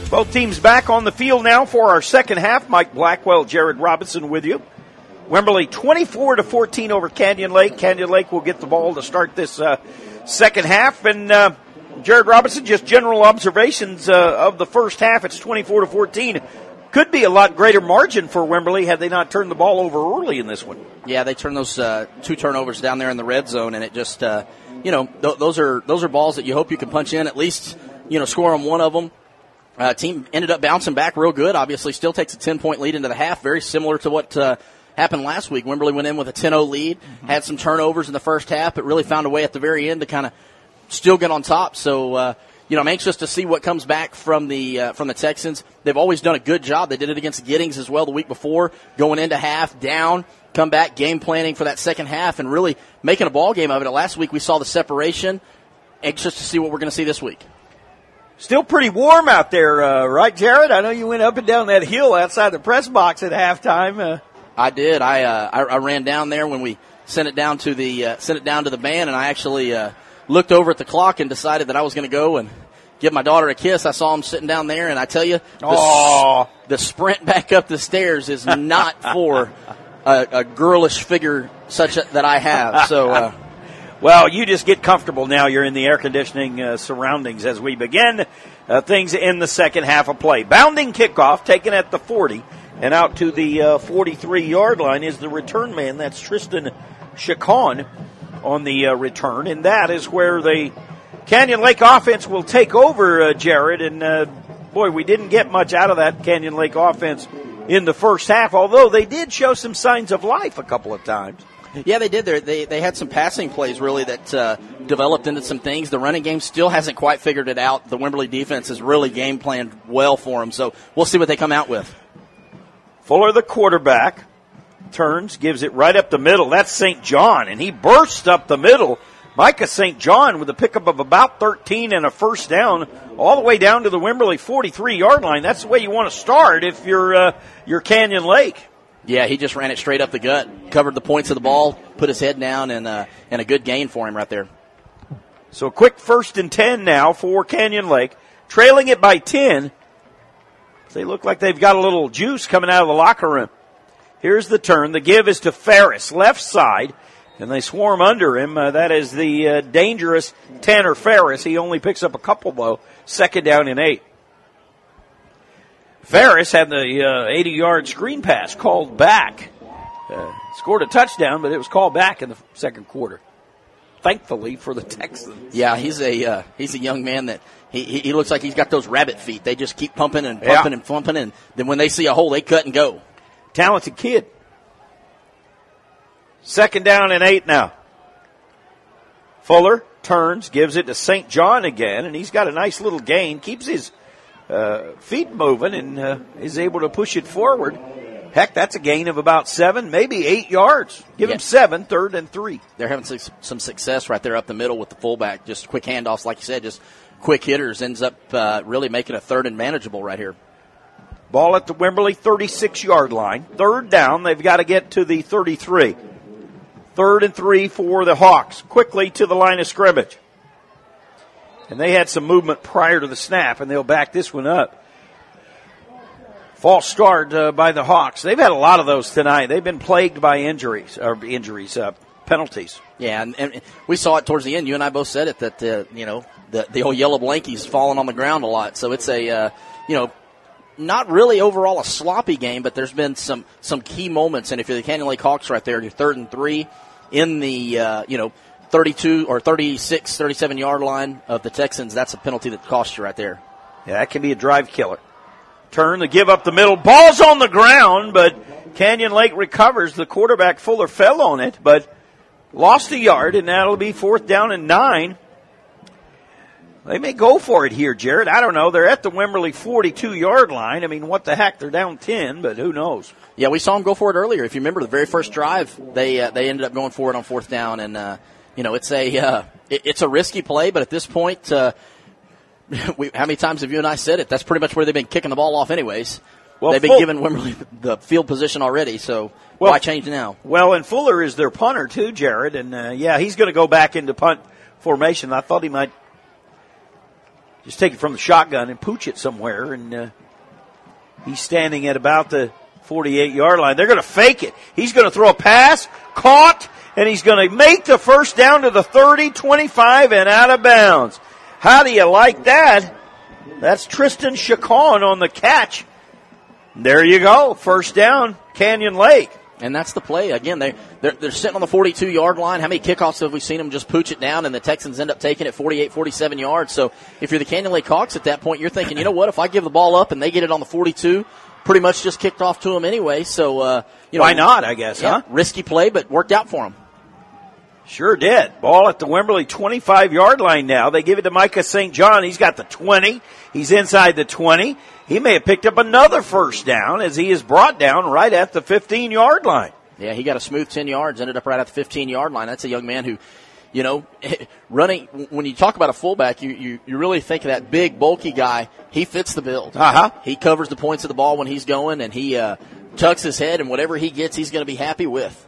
Both teams back on the field now for our second half. Mike Blackwell, Jared Robinson with you. Wimberley 24-14 over Canyon Lake. Canyon Lake will get the ball to start this second half. And Jared Robinson, just general observations of the first half. It's 24-14. Could be a lot greater margin for Wimberley had they not turned the ball over early in this one. Yeah, they turned those 2 turnovers down there in the red zone, and it just, those are balls that you hope you can punch in, at least, score on one of them. Team ended up bouncing back real good. Obviously, still takes a 10-point lead into the half, very similar to what happened last week. Wimberley went in with a 10-0 lead, had some turnovers in the first half, but really found a way at the very end to kind of still get on top. So, I'm anxious to see what comes back from the Texans. They've always done a good job. They did it against Giddings as well the week before, going into half, down, come back, game planning for that second half, and really making a ball game of it. Last week we saw the separation. Anxious to see what we're going to see this week. Still pretty warm out there, right, Jared? I know you went up and down that hill outside the press box at halftime. I did. I ran down there when we sent it down to the band, and I actually looked over at the clock and decided that I was going to go and give my daughter a kiss. I saw him sitting down there, and I tell you, the sprint back up the stairs is not for a girlish figure such that I have. So. Well, you just get comfortable now. You're in the air conditioning surroundings as we begin things in the second half of play. Bounding kickoff taken at the 40 and out to the 43-yard line is the return man. That's Tristan Chacon on the return, and that is where the Canyon Lake offense will take over, Jared. And, we didn't get much out of that Canyon Lake offense in the first half, although they did show some signs of life a couple of times. Yeah, they did. They had some passing plays, really, that developed into some things. The running game still hasn't quite figured it out. The Wimberley defense has really game planned well for them, so we'll see what they come out with. Fuller, the quarterback, turns, gives it right up the middle. That's St. John, and he bursts up the middle. Micah St. John with a pickup of about 13 and a first down all the way down to the Wimberley 43-yard line. That's the way you want to start if you're Canyon Lake. Yeah, he just ran it straight up the gut, covered the points of the ball, put his head down, and a good gain for him right there. So a quick 1st and 10 now for Canyon Lake, trailing it by 10. They look like they've got a little juice coming out of the locker room. Here's the turn. The give is to Ferris, left side, and they swarm under him. That is the dangerous Tanner Ferris. He only picks up a couple, though. 2nd down and 8. Ferris had the 80-yard screen pass called back. Scored a touchdown, but it was called back in the second quarter. Thankfully for the Texans. Yeah, he's a young man that he looks like he's got those rabbit feet. They just keep pumping and pumping and pumping, and then when they see a hole, they cut and go. Talented kid. 2nd down and 8 now. Fuller turns, gives it to St. John again, and he's got a nice little gain. Keeps his feet moving and is able to push it forward. Heck, that's a gain of about 7, maybe 8 yards. Give him 7, 3rd and 3. They're having some success right there up the middle with the fullback. Just quick handoffs, like you said, just quick hitters. Ends up really making a 3rd and manageable right here. Ball at the Wimberley 36-yard line. 3rd down. They've got to get to the 33. 3rd and 3 for the Hawks. Quickly to the line of scrimmage. And they had some movement prior to the snap, and they'll back this one up. False start by the Hawks. They've had a lot of those tonight. They've been plagued by penalties. Yeah, and we saw it towards the end. You and I both said it, that, the old yellow blankie's falling on the ground a lot. So it's not really overall a sloppy game, but there's been some key moments. And if you're the Canyon Lake Hawks right there, you're 3rd and 3 in the, 32 or 36, 37-yard line of the Texans, that's a penalty that costs you right there. Yeah, that can be a drive killer. Turn to give up the middle. Ball's on the ground, but Canyon Lake recovers. The quarterback, Fuller, fell on it, but lost a yard, and that'll be 4th down and 9. They may go for it here, Jared. I don't know. They're at the Wimberley 42-yard line. I mean, what the heck? They're down 10, but who knows? Yeah, we saw them go for it earlier. If you remember the very first drive, they ended up going for it on 4th down, and it's a risky play, but at this point, how many times have you and I said it? That's pretty much where they've been kicking the ball off anyways. Well, they've been giving Wimberley the field position already, so why change now? Well, and Fuller is their punter too, Jared, and he's going to go back into punt formation. I thought he might just take it from the shotgun and pooch it somewhere. And he's standing at about the 48-yard line. They're going to fake it. He's going to throw a pass, caught, and he's going to make the first down to the 30, 25, and out of bounds. How do you like that? That's Tristan Chacon on the catch. There you go. First down, Canyon Lake. And that's the play. Again, they're sitting on the 42-yard line. How many kickoffs have we seen them just pooch it down, and the Texans end up taking it 48, 47 yards? So if you're the Canyon Lake Hawks at that point, you're thinking, you know what, if I give the ball up and they get it on the 42, pretty much just kicked off to them anyway. So, why not, I guess, huh? Risky play, but worked out for them. Sure did. Ball at the Wimberley 25-yard line now. They give it to Micah St. John. He's got the 20. He's inside the 20. He may have picked up another first down as he is brought down right at the 15-yard line. Yeah, he got a smooth 10 yards, ended up right at the 15-yard line. That's a young man who, you know, running, when you talk about a fullback, you really think of that big, bulky guy. He fits the build. Uh-huh. He covers the points of the ball when he's going, and he tucks his head, and whatever he gets, he's going to be happy with.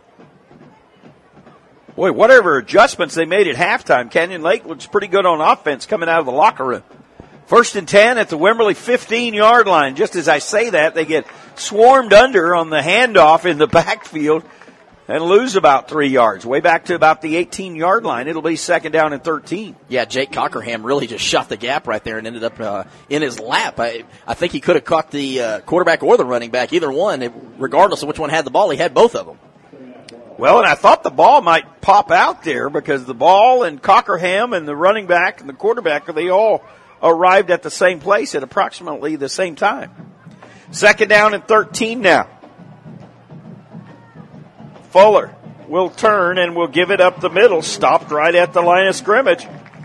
Boy, whatever adjustments they made at halftime, Canyon Lake looks pretty good on offense coming out of the locker room. 1st and 10 at the Wimberley 15-yard line. Just as I say that, they get swarmed under on the handoff in the backfield and lose about 3 yards. Way back to about the 18-yard line. It'll be 2nd down and 13. Yeah, Jake Cockerham really just shot the gap right there and ended up in his lap. I think he could have caught the quarterback or the running back, either one. Regardless of which one had the ball, he had both of them. Well, and I thought the ball might pop out there because the ball and Cockerham and the running back and the quarterback, they all arrived at the same place at approximately the same time. 2nd down and 13 now. Fuller will turn and will give it up the middle, stopped right at the line of scrimmage.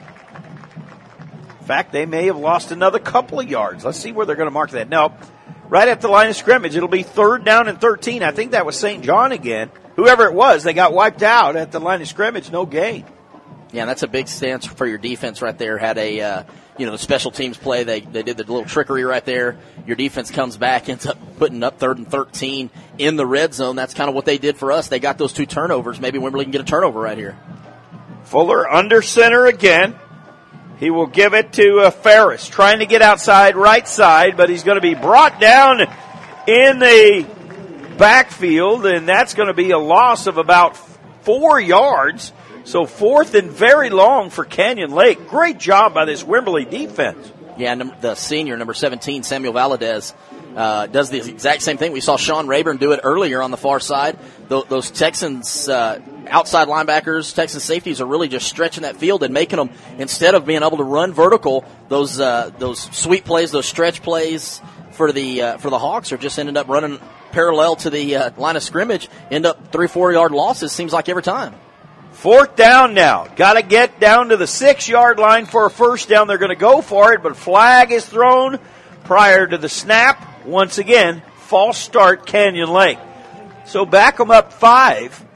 In fact, they may have lost another couple of yards. Let's see where they're going to mark that. No, right at the line of scrimmage. It'll be 3rd down and 13. I think that was St. John again. Whoever it was, they got wiped out at the line of scrimmage. No gain. Yeah, that's a big stance for your defense right there. Had a, the special teams play. They did the little trickery right there. Your defense comes back, ends up putting up 3rd and 13 in the red zone. That's kind of what they did for us. They got those 2 turnovers. Maybe Wimberley can get a turnover right here. Fuller under center again. He will give it to Ferris, trying to get outside right side, but he's going to be brought down in the backfield, and that's going to be a loss of about 4 yards. So 4th and very long for Canyon Lake. Great job by this Wimberley defense. Yeah, the senior, number 17, Samuel Valadez, does the exact same thing. We saw Sean Rayburn do it earlier on the far side. Those Texans outside linebackers, Texas safeties are really just stretching that field and making them, instead of being able to run vertical, those sweep plays, those stretch plays for the Hawks are just ended up running parallel to the line of scrimmage, end up 3-4 yard losses, seems like every time. 4th down now. Got to get down to the 6-yard line for a first down. They're going to go for it, but flag is thrown prior to the snap. Once again, false start Canyon Lake. So back them up 5.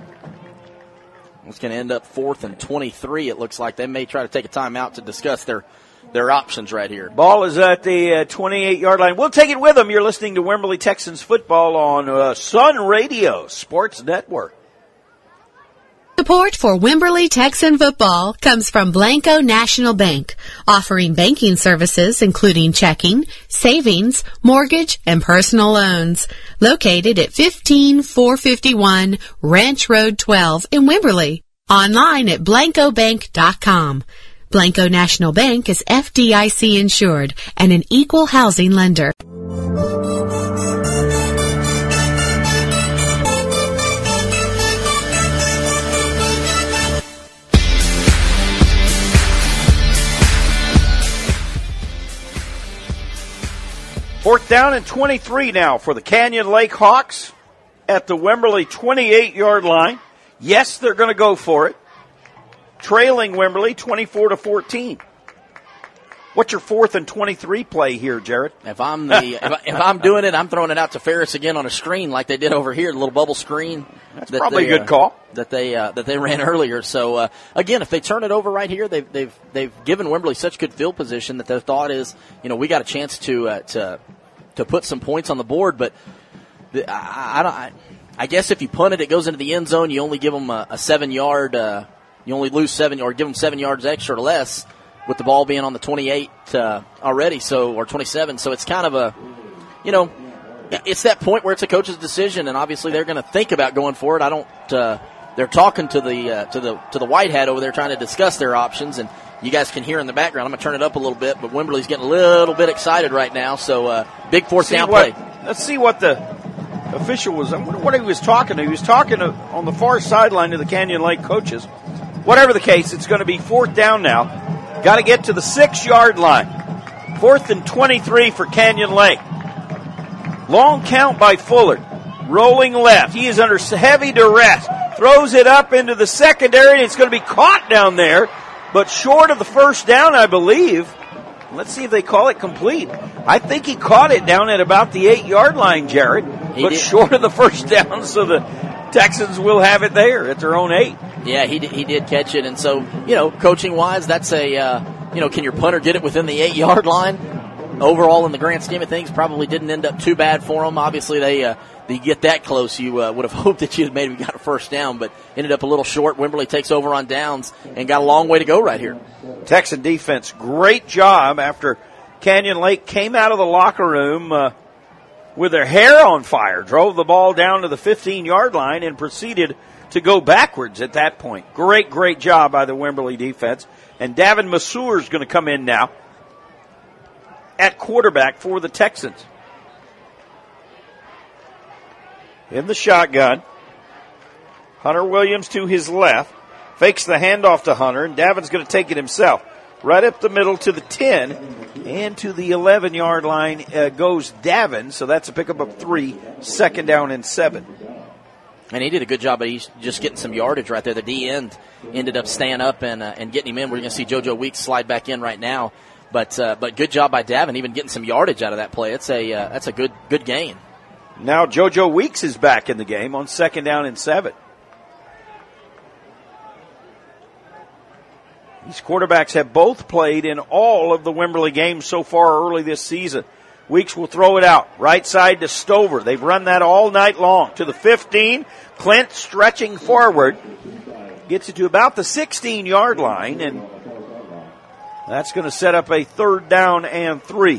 It's going to end up 4th and 23. It looks like they may try to take a timeout to discuss their options right here. Ball is at the 28-yard line. We'll take it with them. You're listening to Wimberley Texans football on Sun Radio Sports Network. Support for Wimberley Texan football comes from Blanco National Bank, offering banking services including checking, savings, mortgage, and personal loans. Located at 15451 Ranch Road 12 in Wimberley. Online at blancobank.com. Blanco National Bank is FDIC insured and an equal housing lender. Fourth down and 23 now for the Canyon Lake Hawks at the Wimberley 28-yard line. Yes, they're going to go for it. Trailing Wimberley 24-14. What's your 4th and 23 play here, Jared? If I'm doing it, I'm throwing it out to Ferris again on a screen like they did over here, a little bubble screen. That's probably a good call that they ran earlier. So again, if they turn it over right here, they've given Wimberley such good field position that their thought is, we got a chance to put some points on the board. But I guess if you punt it, it goes into the end zone. You only give them a 7-yard. You only lose 7 or give them 7 yards extra or less. with the ball being on the 28 already, or 27. So it's kind of a, it's that point where it's a coach's decision, and obviously they're going to think about going for it. They're talking to the white hat over there, trying to discuss their options, and you guys can hear in the background. I'm going to turn it up a little bit, but Wimberley's getting a little bit excited right now. So big fourth down play. Let's see what the official was. I wonder what he was talking to. He was talking on the far sideline to the Canyon Lake coaches. Whatever the case, it's going to be fourth down now. Got to get to the 6-yard line. 4th and 23 for Canyon Lake. Long count by Fuller. Rolling left. He is under heavy duress. Throws it up into the secondary, and it's going to be caught down there, but short of the first down, I believe. Let's see if they call it complete. I think he caught it down at about the 8-yard line, Jared, but short of the first down, so the Texans will have it there at their own 8. Yeah, he did catch it, and so, coaching-wise, that's can your punter get it within the 8-yard line? Overall, in the grand scheme of things, probably didn't end up too bad for them. Obviously, they get that close, you would have hoped that you had maybe got a first down, but ended up a little short. Wimberley takes over on downs and got a long way to go right here. Texan defense, great job after Canyon Lake came out of the locker room with their hair on fire, drove the ball down to the 15-yard line and proceeded to go backwards at that point. Great job by the Wimberley defense. And Davin Masur is going to come in now at quarterback for the Texans. In the shotgun, Hunter Williams to his left, fakes the handoff to Hunter, and Davin's going to take it himself. Right up the middle to the 10, and to the 11-yard line goes Davin, so that's a pickup of 3, 2nd down and 7. And he did a good job of just getting some yardage right there. The D end ended up staying up and getting him in. We're going to see JoJo Weeks slide back in right now, but good job by Davin, even getting some yardage out of that play. That's a good gain. Now JoJo Weeks is back in the game on 2nd down and 7. These quarterbacks have both played in all of the Wimberley games so far early this season. Weeks will throw it out. Right side to Stover. They've run that all night long. To the 15. Clint stretching forward. Gets it to about the 16-yard line, and that's going to set up a 3rd down and 3.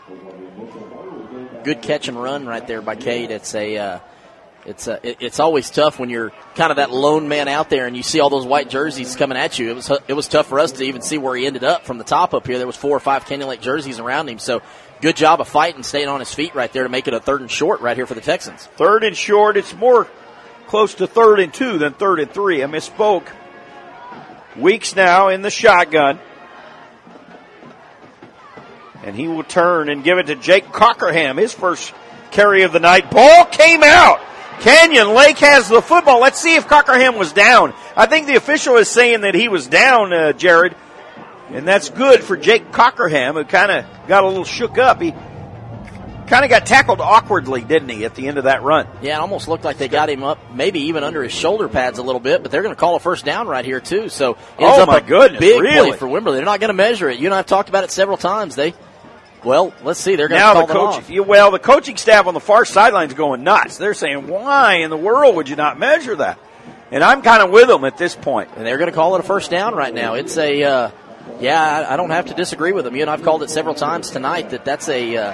Good catch and run right there by Cade. It's always tough when you're kind of that lone man out there and you see all those white jerseys coming at you. It was tough for us to even see where he ended up from the top up here. There was 4 or 5 Canyon Lake jerseys around him. So good job of fighting, staying on his feet right there to make it a 3rd and short right here for the Texans. 3rd and short. It's more close to 3rd and 2 than 3rd and 3. I misspoke. Weeks now in the shotgun. And he will turn and give it to Jake Cockerham, his first carry of the night. Ball came out. Canyon Lake has the football. Let's see if Cockerham was down. I think the official is saying that he was down, Jared. And that's good for Jake Cockerham, who kind of got a little shook up. He kind of got tackled awkwardly, didn't he, at the end of that run? Yeah, it almost looked like they got him up, maybe even under his shoulder pads a little bit, but they're going to call a first down right here, too. So ends up a goodness, big really? play for Wimberley. They're not going to measure it. You and I have talked about it several times. Let's see. They're going to call them off. The coaching staff on the far sideline is going nuts. They're saying, why in the world would you not measure that? And I'm kind of with them at this point. And they're going to call it a first down right now. It's I don't have to disagree with them. You and I've called it several times tonight that's a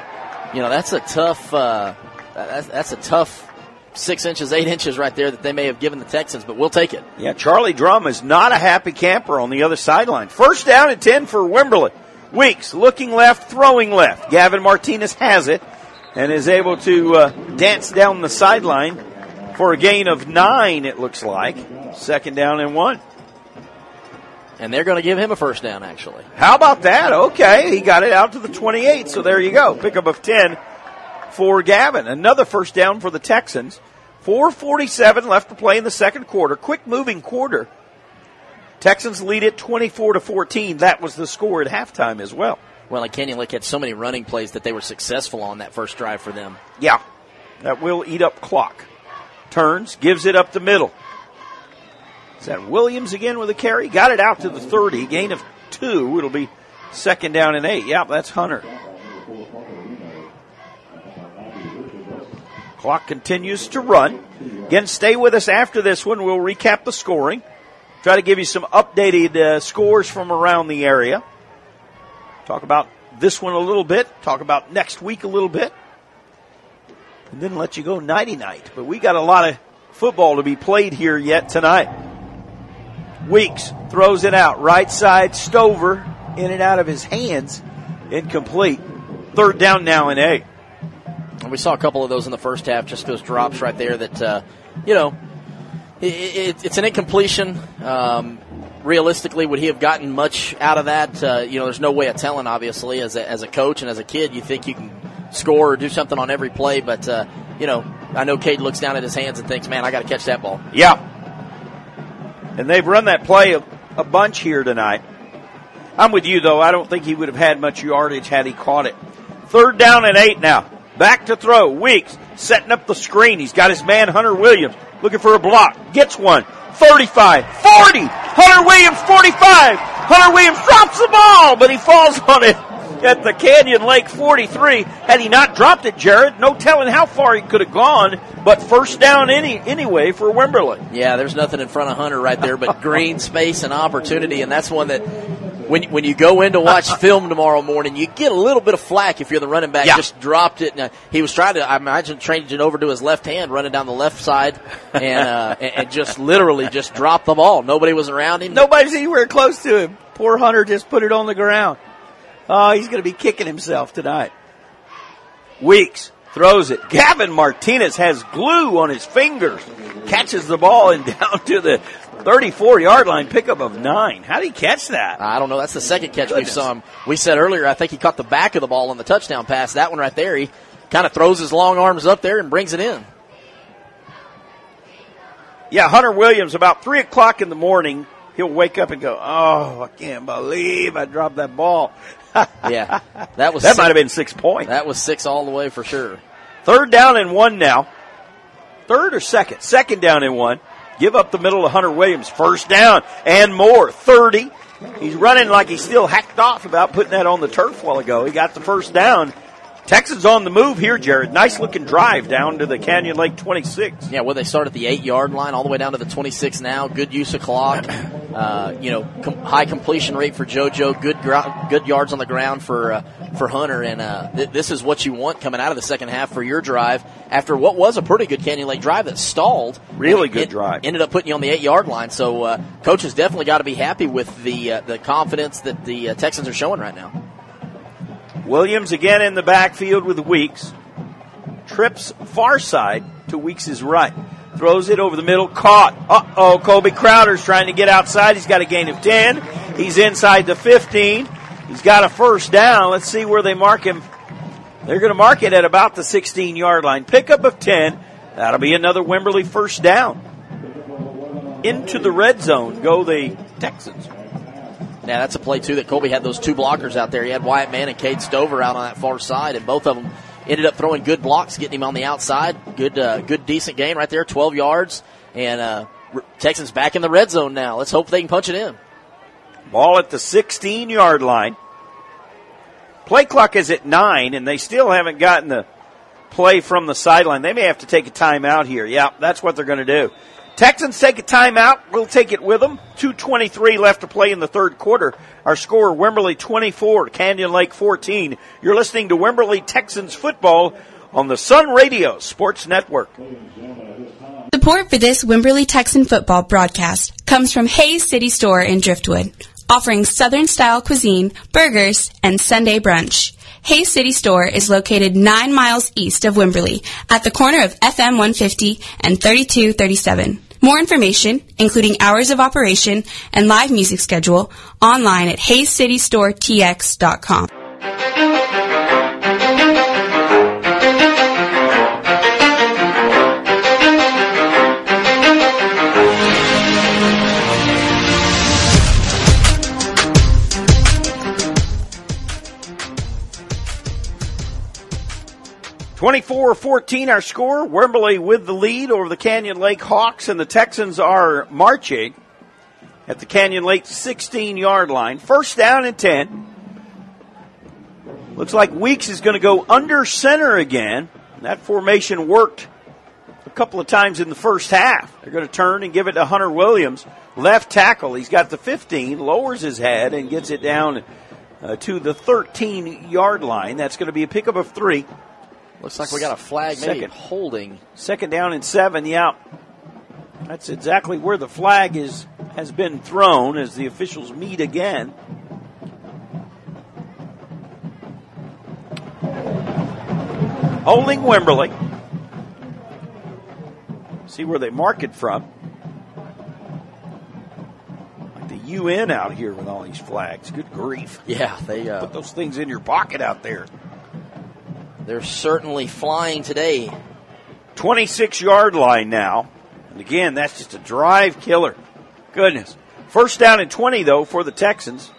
tough 6 inches, 8 inches right there that they may have given the Texans, but we'll take it. Yeah, Charlie Drum is not a happy camper on the other sideline. 1st down and 10 for Wimberley. Weeks looking left, throwing left. Gavin Martinez has it and is able to dance down the sideline for a gain of 9, it looks like. 2nd down and 1. And they're going to give him a first down, actually. How about that? Okay, he got it out to the 28, so there you go. Pickup of 10 for Gavin. Another first down for the Texans. 4:47 left to play in the second quarter. Quick moving quarter. Texans lead it 24-14. That was the score at halftime as well. Well, and Canyon Lake had so many running plays that they were successful on that first drive for them. Yeah, that will eat up clock. Turns, gives it up the middle. Is that Williams again with a carry? Got it out to the 30. Gain of 2. It'll be 2nd down and 8. Yeah, that's Hunter. Clock continues to run. Again, stay with us after this one. We'll recap the scoring. Try to give you some updated scores from around the area. talk about this one a little bit, talk about next week a little bit, and then let you go nighty-night. But we got a lot of football to be played here yet tonight. Weeks throws it out. Right side, Stover, in and out of his hands. Incomplete. Third down now and 8. And we saw a couple of those in the first half, just those drops right there that, it's an incompletion. Realistically, would he have gotten much out of that? There's no way of telling, obviously. As a coach and as a kid, you think you can score or do something on every play, but, I know Cade looks down at his hands and thinks, man, I got to catch that ball. Yeah. And they've run that play a bunch here tonight. I'm with you, though. I don't think he would have had much yardage had he caught it. Third down and 8 now. Back to throw. Weeks setting up the screen. He's got his man, Hunter Williams, looking for a block. Gets one. 35, 40. Hunter Williams, 45. Hunter Williams drops the ball, but he falls on it at the Canyon Lake 43. Had he not dropped it, Jared, no telling how far he could have gone, but first down anyway for Wimberley. Yeah, there's nothing in front of Hunter right there but green space and opportunity, and that's one that when you go in to watch film tomorrow morning, you get a little bit of flack if you're the running back. Yeah. Just dropped it. And, he was trying to, I imagine, change it over to his left hand, running down the left side, and just literally just dropped the ball. Nobody was around him. Nobody's anywhere close to him. Poor Hunter just put it on the ground. Oh, he's going to be kicking himself tonight. Weeks throws it. Gavin Martinez has glue on his fingers. Catches the ball and down to the 34-yard line, pickup of 9. How did he catch that? I don't know. That's the second catch we saw him. We said earlier, I think he caught the back of the ball on the touchdown pass. That one right there, he kind of throws his long arms up there and brings it in. Yeah, Hunter Williams, about 3 o'clock in the morning, he'll wake up and go, oh, I can't believe I dropped that ball. Yeah, that might have been 6 points. That was 6 all the way for sure. Third down and 1 now. Third or second? Second down and 1. Give up the middle to Hunter Williams. First down and more. 30. He's running like he's still hacked off about putting that on the turf a while ago. He got the first down. Texans on the move here, Jared. Nice looking drive down to the Canyon Lake 26. Yeah, well, they start at the 8-yard line all the way down to the 26 now. Good use of clock. High completion rate for JoJo. Good yards on the ground for Hunter. And this is what you want coming out of the second half for your drive after what was a pretty good Canyon Lake drive that stalled. Really good drive. Ended up putting you on the 8-yard line. So coach has definitely got to be happy with the confidence that the Texans are showing right now. Williams again in the backfield with Weeks. Trips far side to Weeks' right. Throws it over the middle. Caught. Colby Crowder's trying to get outside. He's got a gain of 10. He's inside the 15. He's got a first down. Let's see where they mark him. They're going to mark it at about the 16-yard line. Pickup of 10. That'll be another Wimberley first down. Into the red zone go the Texans. Yeah, that's a play, too, that Colby had those 2 blockers out there. He had Wyatt Mann and Cade Stover out on that far side, and both of them ended up throwing good blocks, getting him on the outside. Good, decent gain right there, 12 yards. And Texans back in the red zone now. Let's hope they can punch it in. Ball at the 16-yard line. Play clock is at 9, and they still haven't gotten the play from the sideline. They may have to take a timeout here. Yeah, that's what they're going to do. Texans take a timeout. We'll take it with them. 2:23 left to play in the third quarter. Our score, Wimberley 24, Canyon Lake 14. You're listening to Wimberley Texans football on the Sun Radio Sports Network. Support for this Wimberley Texan football broadcast comes from Hayes City Store in Driftwood, offering Southern-style cuisine, burgers, and Sunday brunch. Hayes City Store is located 9 miles east of Wimberley at the corner of FM 150 and 3237. More information, including hours of operation and live music schedule, online at hayescitystoretx.com. (24-14) our score. Wimberley with the lead over the Canyon Lake Hawks, and the Texans are marching at the Canyon Lake 16-yard line. First down and 10. Looks like Weeks is going to go under center again. That formation worked a couple of times in the first half. They're going to turn and give it to Hunter Williams, left tackle. He's got the 15, lowers his head and gets it down to the 13-yard line. That's going to be a pickup of 3. Looks like we got a flag, maybe holding. Second down and 7, yeah. That's exactly where the flag has been thrown as the officials meet again. Holding Wimberley. See where they mark it from. Like the UN out here with all these flags. Good grief. Yeah, they put those things in your pocket out there. They're certainly flying today. 26-yard line now. And again, that's just a drive killer. Goodness. First down and 20, though, for the Texans.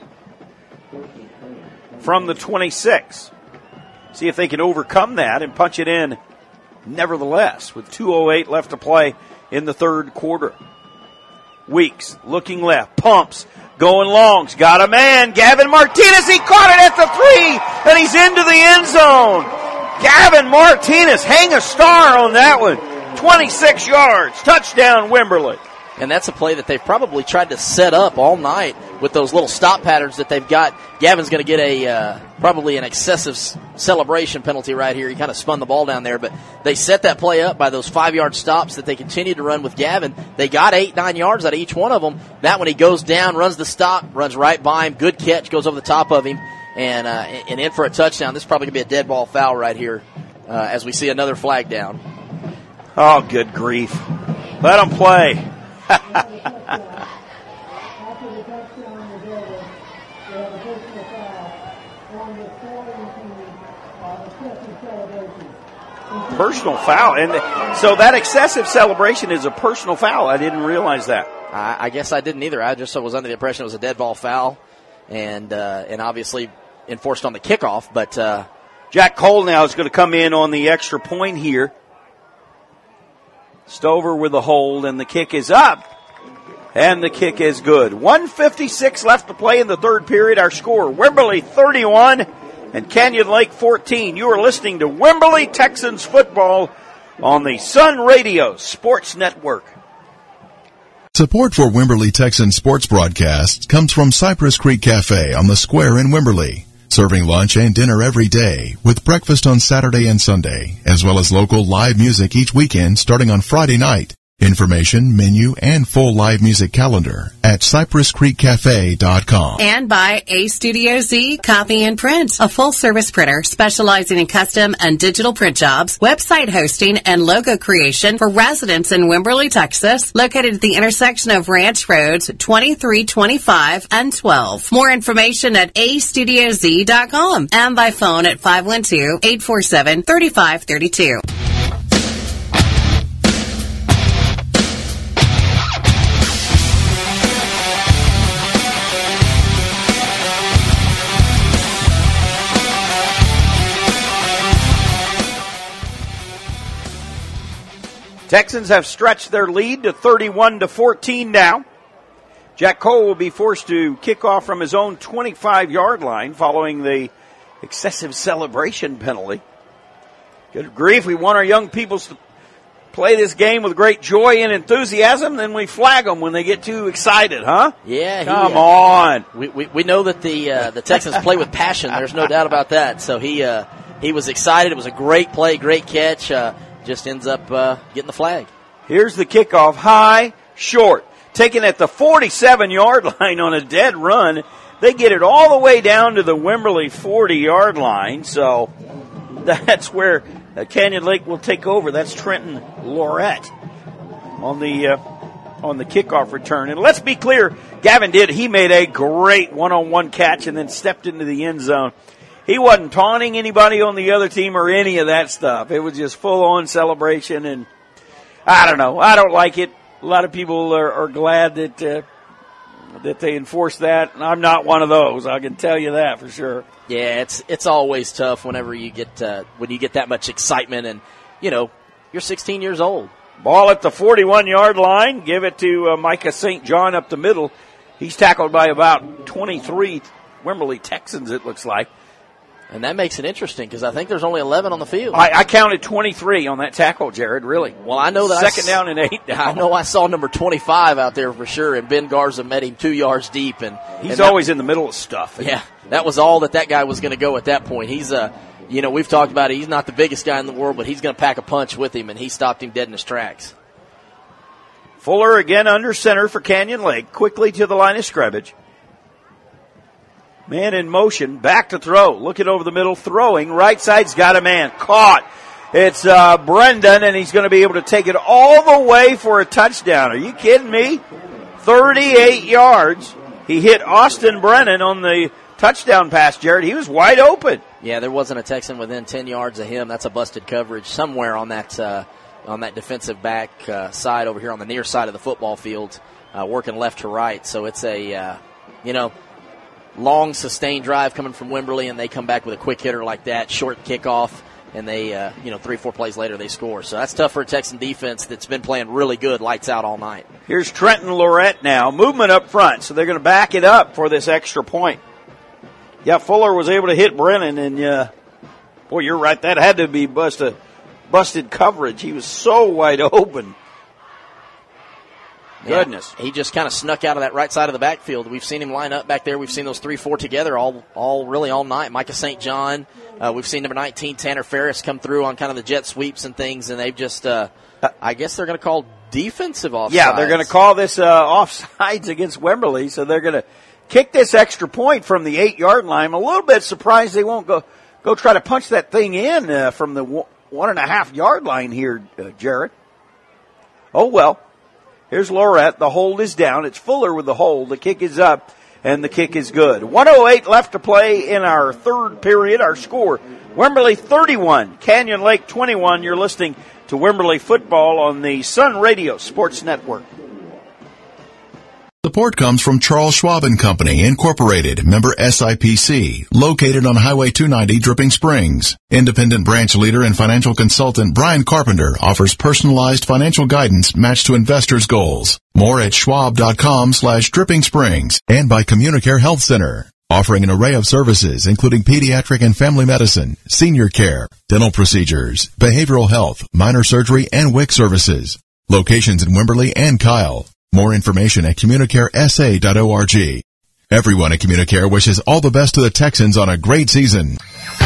From the 26. See if they can overcome that and punch it in nevertheless with 2:08 left to play in the third quarter. Weeks looking left, pumps, going longs, got a man, Gavin Martinez, he caught it at the 3, and he's into the end zone. Gavin Martinez, hang a star on that one. 26 yards, touchdown Wimberley. And that's a play that they've probably tried to set up all night with those little stop patterns that they've got. Gavin's going to get probably an excessive celebration penalty right here. He kind of spun the ball down there, but they set that play up by those 5-yard stops that they continued to run with Gavin. They got 8-9 yards out of each one of them. That one he goes down, runs the stop, runs right by him. Good catch, goes over the top of him, and in for a touchdown. This is probably going to be a dead ball foul right here as we see another flag down. Oh, good grief. Let him play. Personal foul. And so that excessive celebration is a personal foul. I didn't realize that. I guess I didn't either. I just was under the impression it was a dead ball foul and obviously enforced on the kickoff. But Jack Cole now is going to come in on the extra point here. Stover with the hold, and the kick is up. And the kick is good. 1:56 left to play in the third period. Our score, Wimberley 31 and Canyon Lake 14. You are listening to Wimberley Texans football on the Sun Radio Sports Network. Support for Wimberley Texans sports broadcasts comes from Cypress Creek Cafe on the square in Wimberley. Serving lunch and dinner every day with breakfast on Saturday and Sunday, as well as local live music each weekend starting on Friday night. Information, menu, and full live music calendar at CypressCreekCafe.com. And by A Studio Z Copy and Print, a full-service printer specializing in custom and digital print jobs, website hosting, and logo creation for residents in Wimberley, Texas, located at the intersection of Ranch Roads 23, 25, and 12. More information at AStudioZ.com and by phone at 512-847-3532. Texans have stretched their lead to 31-14 now. Jack Cole will be forced to kick off from his own 25-yard line following the excessive celebration penalty. Good grief, we want our young people to play this game with great joy and enthusiasm, then we flag them when they get too excited, huh? Yeah. Come on. We know that the Texans play with passion. There's no doubt about that. So he was excited. It was a great play, great catch. Just ends up getting the flag. Here's the kickoff, high, short. Taken at the 47-yard line on a dead run. They get it all the way down to the Wimberley 40-yard line. So that's where Canyon Lake will take over. That's Trenton Lorette on the kickoff return. And let's be clear, Gavin he made a great one-on-one catch and then stepped into the end zone. He wasn't taunting anybody on the other team or any of that stuff. It was just full-on celebration, and I don't know. I don't like it. A lot of people are glad that they enforce that. I'm not one of those. I can tell you that for sure. Yeah, it's always tough whenever you get that much excitement, and you're 16 years old. Ball at the 41-yard line. Give it to Micah St. John up the middle. He's tackled by about 23 Wimberley Texans, it looks like. And that makes it interesting because I think there's only 11 on the field. I counted 23 on that tackle, Jared, really. Well, I know that second down and 8 down. I know I saw number 25 out there for sure, and Ben Garza met him 2 yards deep. He's always in the middle of stuff. Yeah, that was all that guy was going to go at that point. He's we've talked about it. He's not the biggest guy in the world, but he's going to pack a punch with him, and he stopped him dead in his tracks. Fuller again under center for Canyon Lake, quickly to the line of scrimmage. Man in motion, back to throw, looking over the middle, throwing, right side's got a man, caught. It's Brendan, and he's going to be able to take it all the way for a touchdown. Are you kidding me? 38 yards. He hit Austin Brennan on the touchdown pass, Jared. He was wide open. Yeah, there wasn't a Texan within 10 yards of him. That's a busted coverage somewhere on that defensive back side over here on the near side of the football field, working left to right. So it's a, long sustained drive coming from Wimberley, and they come back with a quick hitter like that, short kickoff, and they, 3-4 plays later they score. So that's tough for a Texan defense that's been playing really good, lights out all night. Here's Trenton Lorette now, movement up front, so they're going to back it up for this extra point. Yeah, Fuller was able to hit Brennan, and boy, you're right, that had to be busted coverage. He was so wide open. Goodness. Yeah, he just kind of snuck out of that right side of the backfield. We've seen him line up back there. We've seen those 3-4 together all night. Micah St. John. We've seen number 19, Tanner Ferris, come through on kind of the jet sweeps and things, and they've just, I guess they're going to call defensive offsides. Yeah, they're going to call this offsides against Wimberley, so they're going to kick this extra point from the 8-yard line. I'm a little bit surprised they won't go try to punch that thing in from the 1.5-yard line here, Jared. Oh, well. Here's Lorette. The hold is down. It's Fuller with the hold. The kick is up, and the kick is good. 1:08 left to play in our third period. Our score, Wimberley 31, Canyon Lake 21. You're listening to Wimberley football on the Sun Radio Sports Network. Support comes from Charles Schwab & Company, Incorporated, member SIPC, located on Highway 290, Dripping Springs. Independent branch leader and financial consultant Brian Carpenter offers personalized financial guidance matched to investors' goals. More at schwab.com/Dripping Springs and by Communicare Health Center, offering an array of services including pediatric and family medicine, senior care, dental procedures, behavioral health, minor surgery, and WIC services. Locations in Wimberley and Kyle. More information at CommunicareSA.org. Everyone at Communicare wishes all the best to the Texans on a great season.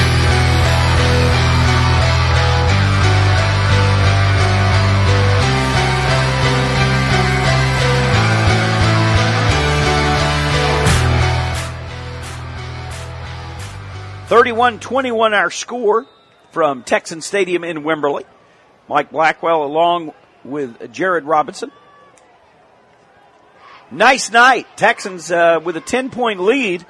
(31-21) our score from Texan Stadium in Wimberley. Mike Blackwell along with Jared Robinson. Nice night. Texans with a 10-point lead,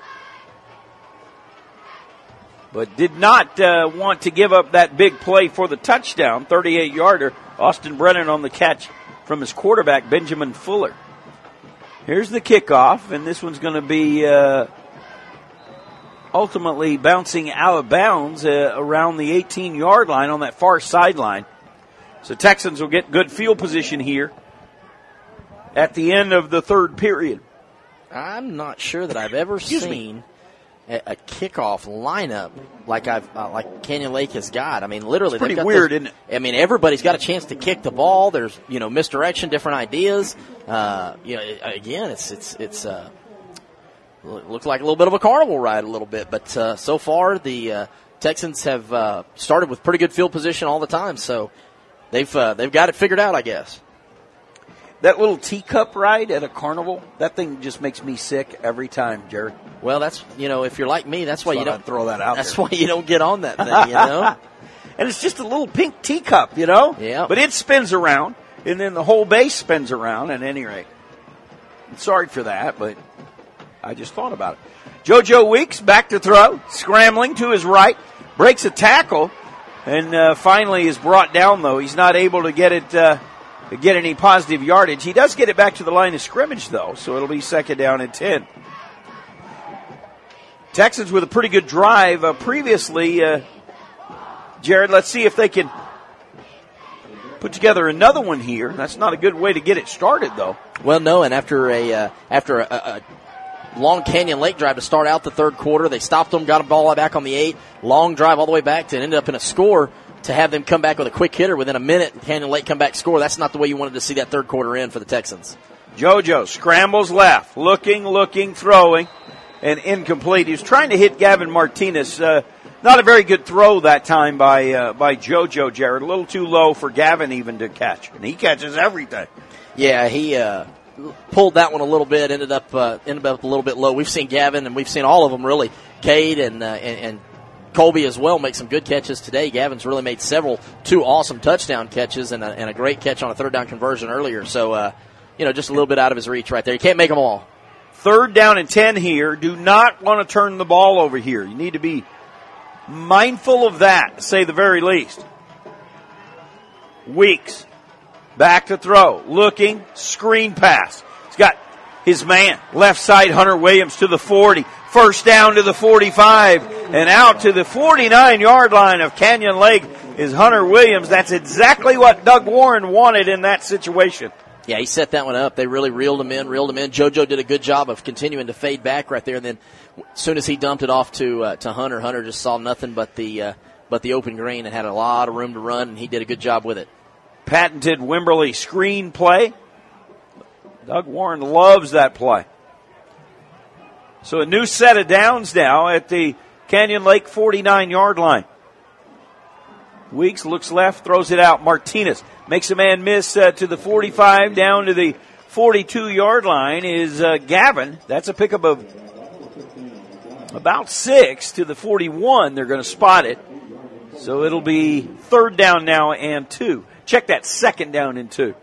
but did not want to give up that big play for the touchdown, 38-yarder. Austin Brennan on the catch from his quarterback, Benjamin Fuller. Here's the kickoff, and this one's going to be ultimately bouncing out of bounds around the 18-yard line on that far sideline. So Texans will get good field position here at the end of the third period. I'm not sure that I've ever seen a kickoff lineup like Canyon Lake has got. I mean, literally, it's pretty weird, isn't it? I mean, everybody's got a chance to kick the ball. There's misdirection, different ideas. Again, it's looks like a little bit of a carnival ride, a little bit. But so far, the Texans have started with pretty good field position all the time. So they've got it figured out, I guess. That little teacup ride at a carnival, that thing just makes me sick every time, Jared. Well, that's, if you're like me, that's why you don't throw that out. That's why you don't get on that thing, And it's just a little pink teacup, Yeah. But it spins around, and then the whole base spins around at any rate. I'm sorry for that, but I just thought about it. JoJo Weeks back to throw, scrambling to his right, breaks a tackle, and finally is brought down, though. He's not able to get any positive yardage. He does get it back to the line of scrimmage, though, so it'll be second down and 10. Texans with a pretty good drive previously. Jared, let's see if they can put together another one here. That's not a good way to get it started, though. Well, no, and after a long Canyon Lake drive to start out the third quarter. They stopped them, got a ball back on the 8. Long drive all the way back to ended up in a score. To have them come back with a quick hitter within a minute, Canyon Lake come back score, that's not the way you wanted to see that third quarter end for the Texans. JoJo scrambles left, looking, throwing, and incomplete. He was trying to hit Gavin Martinez. Not a very good throw that time by JoJo, Jared. A little too low for Gavin even to catch. And he catches everything. Yeah, he pulled that one a little bit, ended up a little bit low. We've seen Gavin, and we've seen all of them, really. Cade and Colby as well make some good catches today. Gavin's really made two awesome touchdown catches and a great catch on a third down conversion earlier. So, just a little bit out of his reach right there. You can't make them all. 3rd down and 10 here. Do not want to turn the ball over here. You need to be mindful of that, to say the very least. Weeks. Back to throw. Looking. Screen pass. He's got his man. Left side, Hunter Williams to the 40. First down to the 45 and out to the 49-yard line of Canyon Lake is Hunter Williams. That's exactly what Doug Warren wanted in that situation. Yeah, he set that one up. They really reeled him in. JoJo did a good job of continuing to fade back right there. And then as soon as he dumped it off to Hunter just saw nothing but the open green and had a lot of room to run, and he did a good job with it. Patented Wimberley screen play. Doug Warren loves that play. So a new set of downs now at the Canyon Lake 49-yard line. Weeks looks left, throws it out. Martinez makes a man miss to the 45, down to the 42-yard line is Gavin. That's a pickup of about 6 to the 41. They're going to spot it. So it'll be 3rd down now and 2. Check that 2nd down and 2.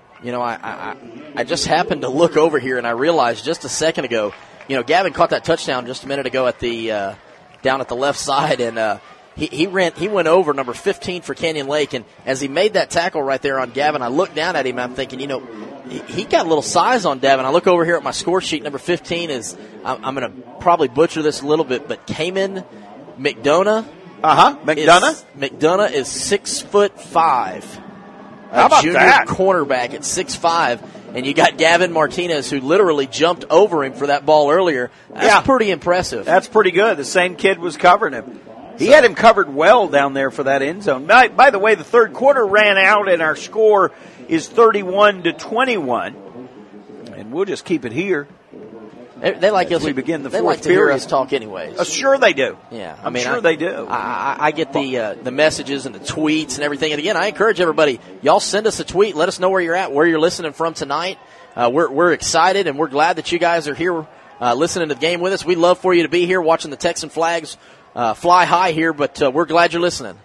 I just happened to look over here, and I realized just a second ago, Gavin caught that touchdown just a minute ago at the down at the left side, and he went over number 15 for Canyon Lake, and as he made that tackle right there on Gavin, I looked down at him, and I'm thinking, he got a little size on Gavin. I look over here at my score sheet. Number 15 is I'm going to probably butcher this a little bit, but Cayman McDonough. McDonough is 6'5". How about junior that? Cornerback at 6'5", and you got Gavin Martinez, who literally jumped over him for that ball earlier. That's pretty impressive. That's pretty good. The same kid was covering him. He had him covered well down there for that end zone. By the way, the third quarter ran out, and our score is 31-21. And we'll just keep it here. They like us. We begin the they fourth like to hear period. us talk anyways. Sure they do. Yeah, I'm sure they do. I get the messages and the tweets and everything. And again, I encourage everybody, y'all send us a tweet. Let us know where you're at, where you're listening from tonight. We're excited and we're glad that you guys are here listening to the game with us. We'd love for you to be here watching the Texan flags fly high here, but we're glad you're listening.